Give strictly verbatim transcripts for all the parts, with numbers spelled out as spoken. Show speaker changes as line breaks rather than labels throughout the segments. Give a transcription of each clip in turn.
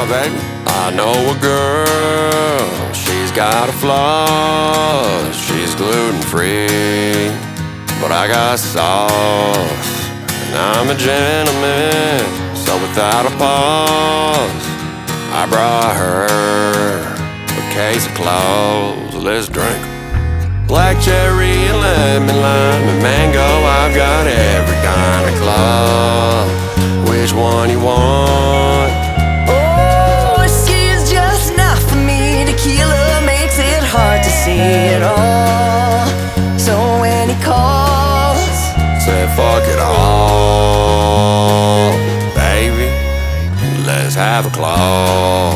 now, baby. I know a girl, she's got a flaw. She's gluten-free, but I got sauce. And I'm a gentleman, so without a pause, I brought her a case of clothes. Let's drink. Black cherry and lemon, lime and mango, I've got every kind of club. Which one you want?
Oh, she's just not for me. Tequila makes it hard to see it all. So when he calls,
say fuck it all. Baby, let's have a claw.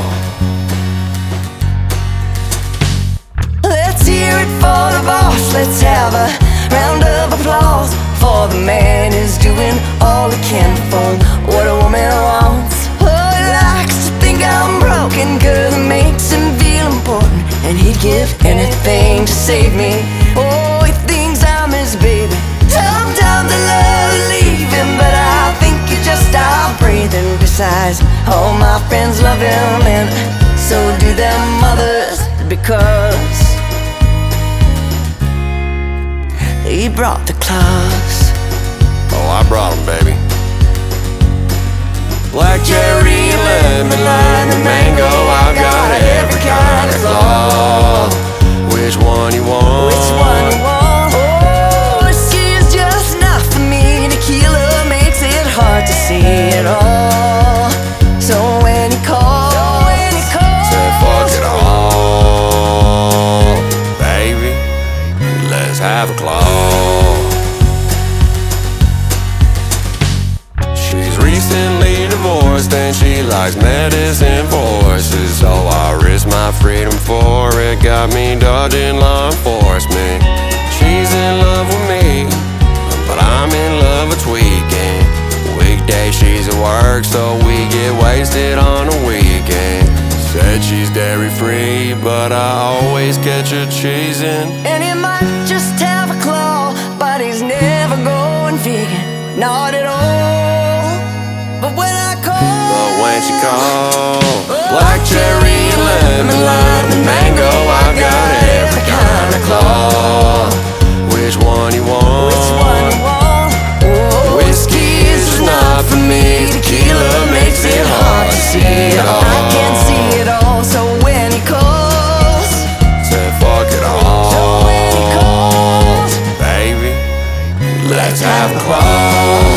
let's hear it for the boss. Let's have a round of applause for the man who's doing all he can for what a woman wants. Oh, he likes to think I'm broken, cause it makes him feel important, and he'd give anything to save me. Oh, he thinks I'm his baby. Sometimes I love to leave him, but I think you just stop breathing. Besides, all my friends love him, and so do their mothers, because he brought the claws.
Oh, I brought them, baby. Black cherry and lemon, lime and mango, I've got every kind of claw. Which one you want?
Which one you want? Oh, she's just not for me. Tequila makes it hard to see it all. So when he calls, so when he calls,
say fuck it all. Baby, let's have a claw. She's recently divorced and she likes medicine forces, so I risk my freedom for it. Got me dodging law enforcement. She's in love with me, but I'm in love with tweaking. Weekday she's at work, so we get wasted on a weekend. Said she's dairy free, but I always catch her cheesing.
and he might just have a claw, but he's never going vegan, not at all. But when I call,
But when she calls, black cherry and lemon, lime and mango, I've got every kind of claw. Which one you want?
which one you want? Oh,
Whiskey is just not for me. Tequila makes it hard to see it all.
I can't see it all. So when he calls,
say fuck it
so when he
all.
calls,
Baby, let's have a claw.